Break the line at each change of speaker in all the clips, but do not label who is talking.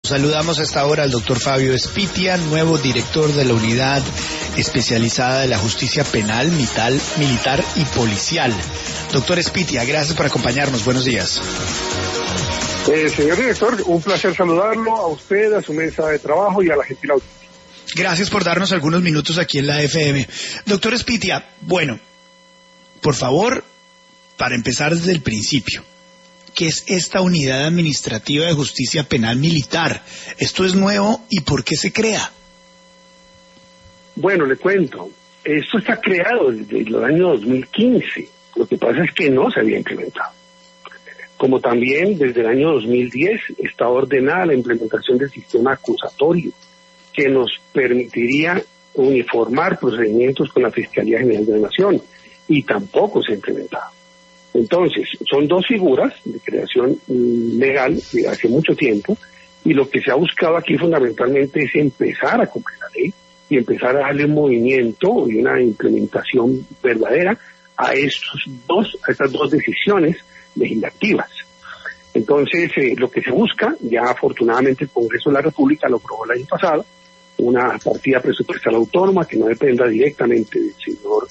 Saludamos a esta hora al doctor Fabio Espitia, nuevo director de la unidad especializada de la justicia penal, militar y policial. Doctor Espitia, gracias por acompañarnos. Buenos días.
Señor director, un placer saludarlo a usted, a su mesa de trabajo y a la gentil audiencia.
Gracias por darnos algunos minutos aquí en la FM. Doctor Espitia, bueno, por favor, para empezar desde el principio, ¿qué es esta unidad administrativa de justicia penal militar? ¿Esto es nuevo y por qué se crea?
Bueno, le cuento. Esto está creado desde el año 2015. Lo que pasa es que no se había implementado. Como también desde el año 2010 está ordenada la implementación del sistema acusatorio, que nos permitiría uniformar procedimientos con la Fiscalía General de la Nación, y tampoco se ha implementado. Entonces, son dos figuras de creación legal de hace mucho tiempo, y lo que se ha buscado aquí fundamentalmente es empezar a cumplir la ley y empezar a darle un movimiento y una implementación verdadera a estas dos decisiones legislativas. Entonces, lo que se busca, ya afortunadamente el Congreso de la República lo aprobó el año pasado, una partida presupuestal autónoma que no dependa directamente del señor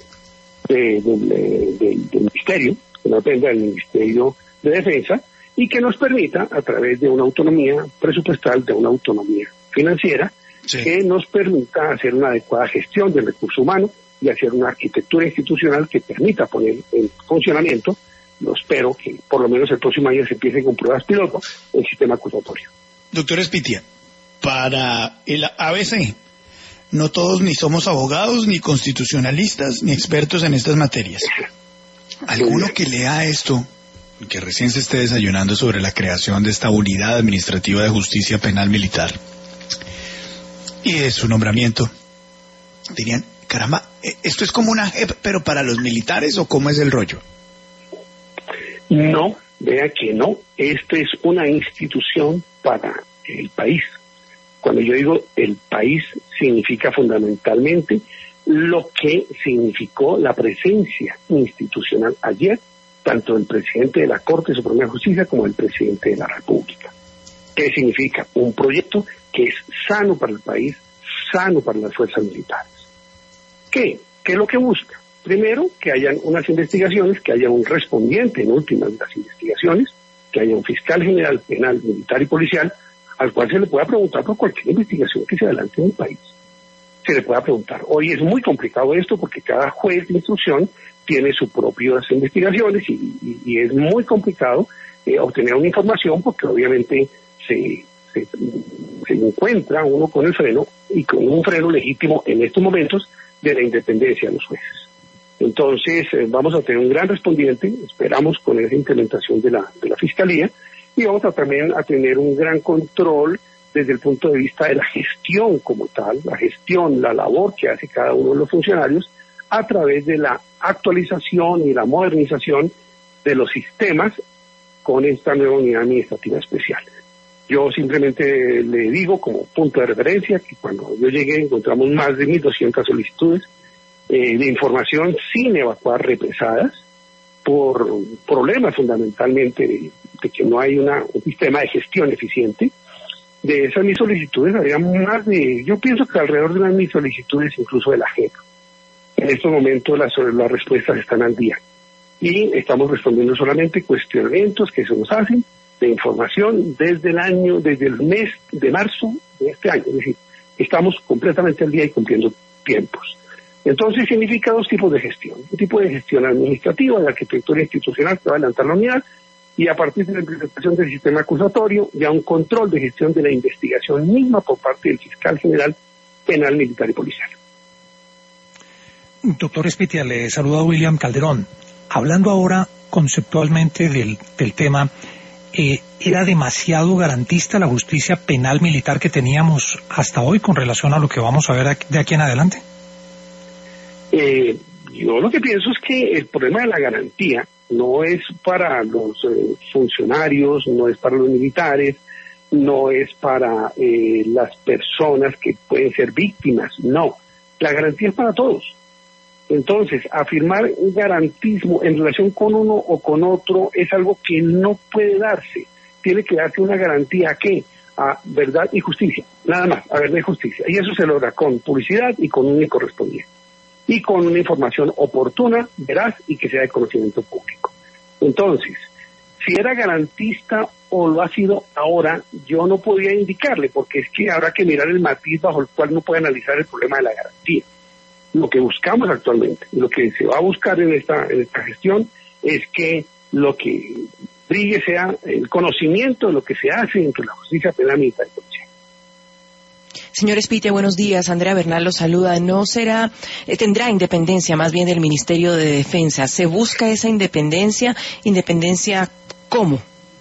del Ministerio, que no dependa del Ministerio de Defensa, y que nos permita, a través de una autonomía presupuestal, de una autonomía financiera, sí, que nos permita hacer una adecuada gestión del recurso humano y hacer una arquitectura institucional que permita poner en funcionamiento, lo espero que por lo menos el próximo año se empiece con pruebas piloto, el sistema acusatorio.
Doctor Espitia, para el ABC, no todos ni somos abogados, ni constitucionalistas, ni expertos en estas materias. ¿Alguno que lea esto, que recién se esté desayunando sobre la creación de esta unidad administrativa de justicia penal militar y de su nombramiento, dirían, caramba, ¿esto es como una JEP, pero para los militares, o cómo es el rollo?
No, vea que no. Esta es una institución para el país. Cuando yo digo el país, significa fundamentalmente lo que significó la presencia institucional ayer, tanto del presidente de la Corte Suprema de Justicia como del presidente de la República. ¿Qué significa? Un proyecto que es sano para el país, sano para las fuerzas militares. ¿Qué es lo que busca? Primero, que hayan unas investigaciones, que haya un respondiente en últimas de las investigaciones, que haya un fiscal general penal, militar y policial, al cual se le pueda preguntar por cualquier investigación que se adelante en el país. Se le pueda preguntar. Hoy es muy complicado esto porque cada juez de instrucción tiene sus propias investigaciones y es muy complicado obtener una información porque obviamente se encuentra uno con el freno, y con un freno legítimo en estos momentos, de la independencia de los jueces. Entonces vamos a tener un gran respondiente, esperamos, con esa implementación de la Fiscalía, y vamos también a tener un gran control desde el punto de vista de la gestión como tal, la gestión, la labor que hace cada uno de los funcionarios a través de la actualización y la modernización de los sistemas con esta nueva unidad administrativa especial. Yo simplemente le digo como punto de referencia que cuando yo llegué encontramos más de 1.200 solicitudes de información sin evacuar represadas por problemas fundamentalmente de que no hay un sistema de gestión eficiente. De esas 1.000 solicitudes había yo pienso que alrededor de unas 1.000 solicitudes incluso de la JEP. En estos momentos las respuestas están al día y estamos respondiendo solamente cuestionamientos que se nos hacen de información desde el mes de marzo de este año. Es decir, estamos completamente al día y cumpliendo tiempos. Entonces significa dos tipos de gestión. Un tipo de gestión administrativa, de arquitectura institucional que va a adelantar la unidad, y a partir de la implementación del sistema acusatorio, ya un control de gestión de la investigación misma por parte del fiscal general penal, militar y policial.
Doctor Espitia, le saluda William Calderón. Hablando ahora conceptualmente del tema, ¿era demasiado garantista la justicia penal militar que teníamos hasta hoy con relación a lo que vamos a ver de aquí en adelante?
Yo lo que pienso es que el problema de la garantía no es para los funcionarios, no es para los militares, no es para las personas que pueden ser víctimas, no. La garantía es para todos. Entonces, afirmar un garantismo en relación con uno o con otro es algo que no puede darse. Tiene que darse una garantía ¿a qué? a verdad y justicia, nada más, a verdad y justicia. Y eso se logra con publicidad y con un correspondiente. Y con una información oportuna, veraz y que sea de conocimiento público. Entonces, si era garantista o lo ha sido ahora, yo no podía indicarle, porque es que habrá que mirar el matiz bajo el cual no puede analizar el problema de la garantía. Lo que buscamos actualmente, lo que se va a buscar en esta gestión, es que lo que brille sea el conocimiento de lo que se hace entre la justicia penal militar y policial.
Señor Espitia, buenos días. Andrea Bernal lo saluda. ¿No será, tendrá independencia más bien del Ministerio de Defensa? ¿Se busca esa independencia? ¿Independencia cómo?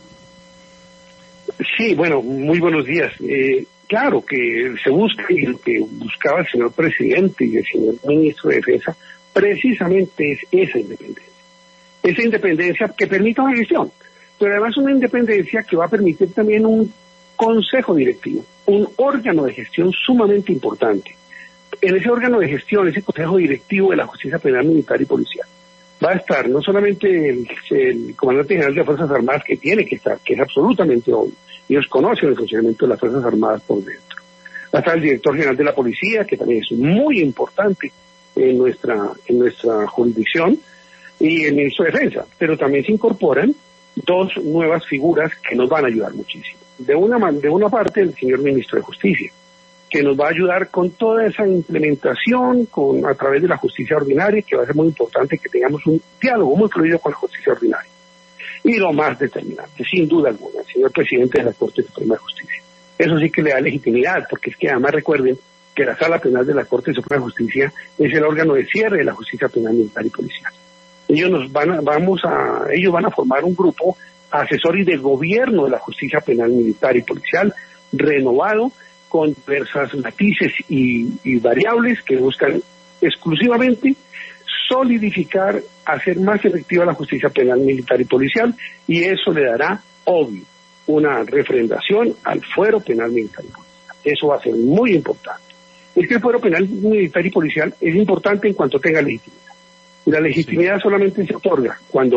Sí, bueno, muy buenos días. Claro que se busca, y lo que buscaba el señor presidente y el señor ministro de Defensa precisamente es esa independencia. Esa independencia que permita una gestión, pero además una independencia que va a permitir también un consejo directivo, un órgano de gestión sumamente importante. En ese órgano de gestión, ese consejo directivo de la Justicia Penal Militar y Policial, va a estar no solamente el comandante general de las Fuerzas Armadas, que tiene que estar, que es absolutamente obvio, ellos conocen el funcionamiento de las Fuerzas Armadas por dentro. Va a estar el director general de la Policía, que también es muy importante en nuestra jurisdicción, y el ministro de Defensa, pero también se incorporan dos nuevas figuras que nos van a ayudar muchísimo. De una parte, el señor ministro de Justicia, que nos va a ayudar con toda esa implementación a través de la justicia ordinaria, que va a ser muy importante que tengamos un diálogo muy fluido con la justicia ordinaria. Y lo más determinante, sin duda alguna, el señor presidente de la Corte Suprema de Justicia. Eso sí que le da legitimidad, porque es que además recuerden que la Sala Penal de la Corte Suprema de Justicia es el órgano de cierre de la justicia penal militar y policial. Ellos van a formar un grupo asesor y de gobierno de la justicia penal militar y policial renovado, con diversas matices y variables que buscan exclusivamente solidificar, hacer más efectiva la justicia penal militar y policial, y eso le dará, obvio, una refrendación al fuero penal militar y policial. Eso va a ser muy importante. Es que el fuero penal militar y policial es importante en cuanto tenga legitimidad. Y la legitimidad solamente se otorga cuando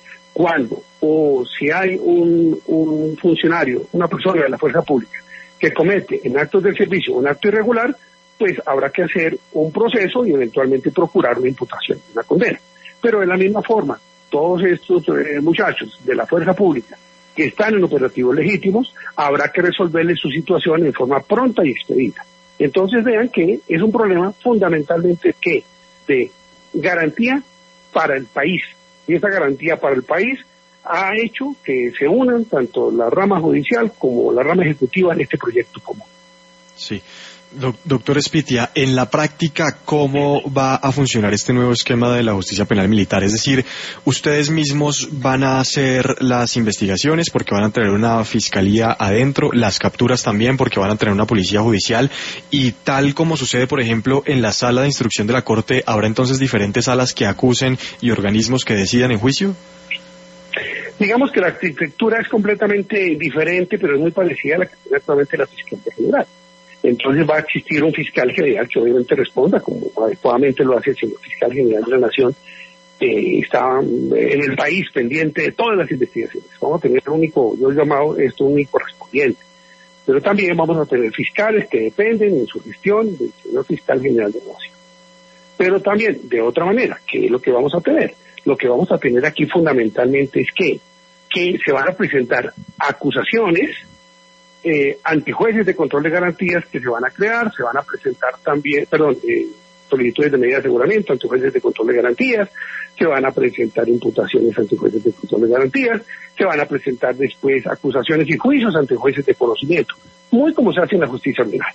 o si hay un funcionario, una persona de la fuerza pública que comete en actos del servicio un acto irregular, pues habrá que hacer un proceso y eventualmente procurar una imputación, una condena. Pero de la misma forma, todos estos muchachos de la fuerza pública que están en operativos legítimos, habrá que resolverles su situación en forma pronta y expedita. Entonces vean que es un problema fundamentalmente de garantía para el país. Y esa garantía para el país ha hecho que se unan tanto la rama judicial como la rama ejecutiva en este proyecto común.
Sí. Doctor Espitia, en la práctica, ¿cómo va a funcionar este nuevo esquema de la justicia penal militar? Es decir, ¿ustedes mismos van a hacer las investigaciones porque van a tener una fiscalía adentro, las capturas también porque van a tener una policía judicial, y tal como sucede, por ejemplo, en la sala de instrucción de la Corte, habrá entonces diferentes salas que acusen y organismos que decidan en juicio?
Digamos que la arquitectura es completamente diferente, pero es muy parecida a la que tiene actualmente la Fiscalía General. Entonces va a existir un fiscal general que obviamente responda, como adecuadamente lo hace el señor fiscal general de la Nación, está en el país pendiente de todas las investigaciones. Vamos a tener yo he llamado esto un único correspondiente. Pero también vamos a tener fiscales que dependen en su gestión del señor fiscal general de la Nación. Pero también, de otra manera, ¿qué es lo que vamos a tener? Lo que vamos a tener aquí fundamentalmente es que se van a presentar acusaciones ante jueces de control de garantías que se van a crear, se van a presentar también, solicitudes de medida de aseguramiento ante jueces de control de garantías, se van a presentar imputaciones ante jueces de control de garantías, se van a presentar después acusaciones y juicios ante jueces de conocimiento, muy como se hace en la justicia penal.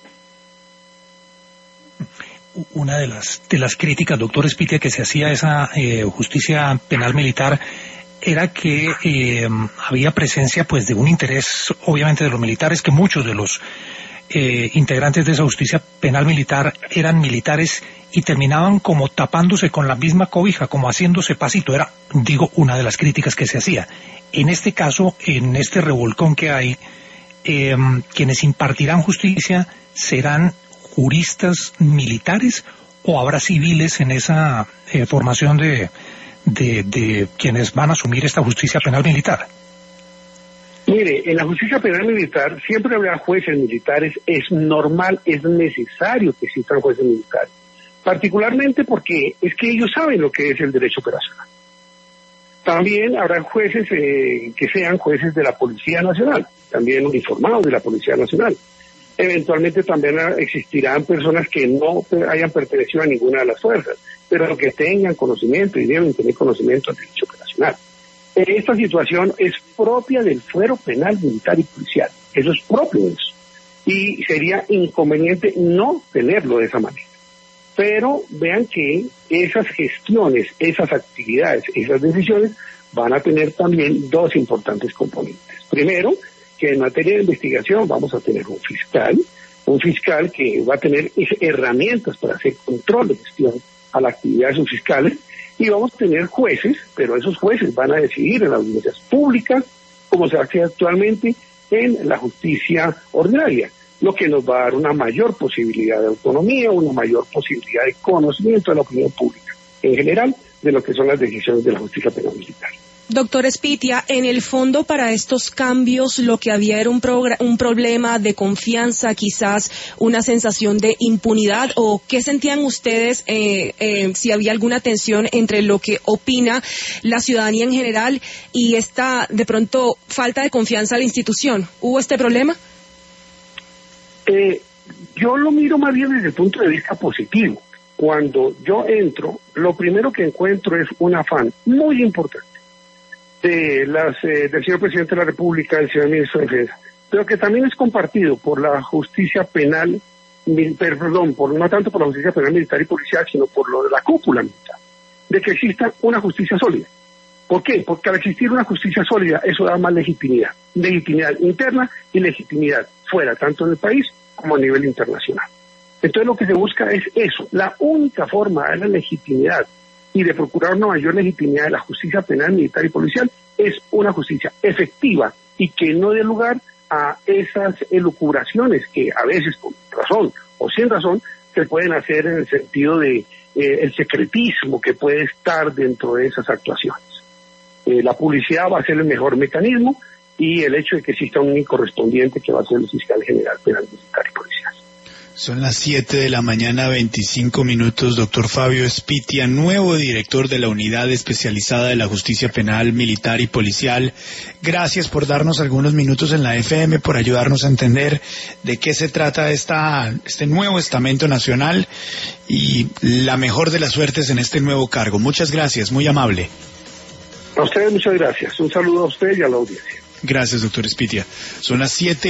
Una de las críticas, doctor Espitia, que se hacía a esa justicia penal militar era que había presencia pues de un interés, obviamente, de los militares, que muchos de los integrantes de esa justicia penal militar eran militares y terminaban como tapándose con la misma cobija, como haciéndose pasito. Era, una de las críticas que se hacía. En este caso, en este revolcón que hay, quienes impartirán justicia serán juristas militares, o habrá civiles en esa formación de quienes van a asumir esta justicia penal militar.
Muy Mire, en la justicia penal militar siempre habrá jueces militares, es normal, es necesario que existan jueces militares, particularmente porque es que ellos saben lo que es el derecho operacional. También habrá jueces que sean jueces de la Policía Nacional, también uniformados de la Policía Nacional. Eventualmente también existirán personas que no hayan pertenecido a ninguna de las fuerzas, pero que tengan conocimiento y deben tener conocimiento del derecho operacional. Esta situación es propia del fuero penal militar y policial. Eso es propio de eso. Y sería inconveniente no tenerlo de esa manera. Pero vean que esas gestiones, esas actividades, esas decisiones van a tener también dos importantes componentes. Primero, que en materia de investigación vamos a tener un fiscal que va a tener herramientas para hacer control de gestión a la actividad de sus fiscales, y vamos a tener jueces, pero esos jueces van a decidir en las audiencias públicas, como se hace actualmente en la justicia ordinaria, lo que nos va a dar una mayor posibilidad de autonomía, una mayor posibilidad de conocimiento de la opinión pública, en general, de lo que son las decisiones de la justicia penal militar.
Doctor Espitia, en el fondo para estos cambios lo que había era un problema de confianza, quizás una sensación de impunidad, o ¿qué sentían ustedes si había alguna tensión entre lo que opina la ciudadanía en general y esta, de pronto, falta de confianza a la institución? ¿Hubo este problema?
Yo lo miro más bien desde el punto de vista positivo. Cuando yo entro, lo primero que encuentro es un afán muy importante del señor presidente de la República, del señor ministro de Defensa, pero que también es compartido por la justicia penal, no tanto por la justicia penal militar y policial, sino por lo de la cúpula militar, de que exista una justicia sólida. ¿Por qué? Porque al existir una justicia sólida, eso da más legitimidad interna y legitimidad fuera, tanto en el país como a nivel internacional. Entonces lo que se busca es eso, la única forma de la legitimidad y de procurar una mayor legitimidad de la justicia penal, militar y policial es una justicia efectiva y que no dé lugar a esas elucubraciones que a veces con razón o sin razón se pueden hacer en el sentido de el secretismo que puede estar dentro de esas actuaciones. La publicidad va a ser el mejor mecanismo y el hecho de que exista un correspondiente que va a ser el fiscal general penal, militar y policial.
Son las 7 de la mañana, 25 minutos. Doctor Fabio Espitia, nuevo director de la Unidad Especializada de la Justicia Penal, Militar y Policial. Gracias por darnos algunos minutos en la FM, por ayudarnos a entender de qué se trata este nuevo estamento nacional y la mejor de las suertes en este nuevo cargo. Muchas gracias, muy amable.
A ustedes muchas gracias. Un saludo a usted y a la audiencia.
Gracias, doctor Espitia. Son las 7.